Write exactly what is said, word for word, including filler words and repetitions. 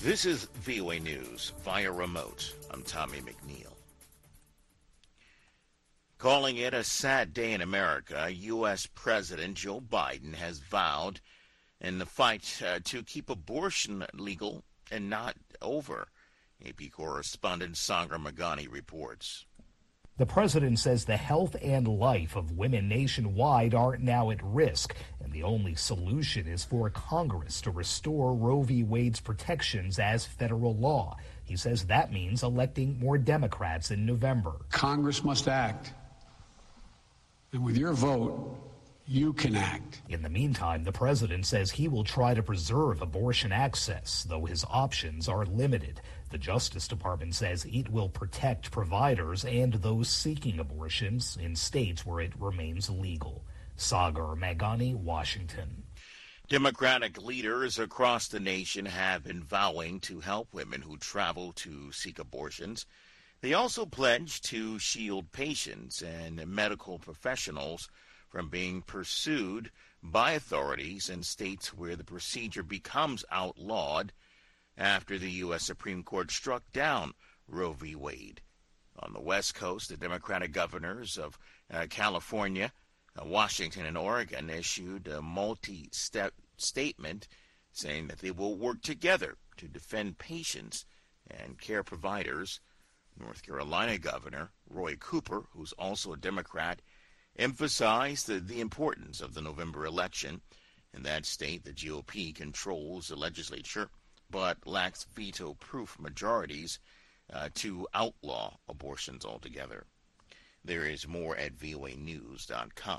This is V O A News via remote. I'm Tommy McNeil. Calling it a sad day in America, U S. President Joe Biden has vowed in the fight uh, to keep abortion legal and not over. A P correspondent Sagar Meghani reports. The president says the health and life of women nationwide are now at risk, and the only solution is for Congress to restore Roe v. Wade's protections as federal law. He says that means electing more Democrats in November. Congress must act, and with your vote, you can act. In the meantime, the president says he will try to preserve abortion access, though his options are limited. The Justice Department says it will protect providers and those seeking abortions in states where it remains legal. Sagar Meghani, Washington. Democratic leaders across the nation have been vowing to help women who travel to seek abortions. They also pledged to shield patients and medical professionals from being pursued by authorities in states where the procedure becomes outlawed after the U S. Supreme Court struck down Roe v. Wade. On the West Coast, the Democratic governors of uh, California, uh, Washington, and Oregon issued a multi-step statement saying that they will work together to defend patients and care providers. North Carolina Governor Roy Cooper, who's also a Democrat, emphasized the, the importance of the November election. In that state, the G O P controls the legislature but lacks veto-proof majorities uh, to outlaw abortions altogether. There is more at V O A news dot com.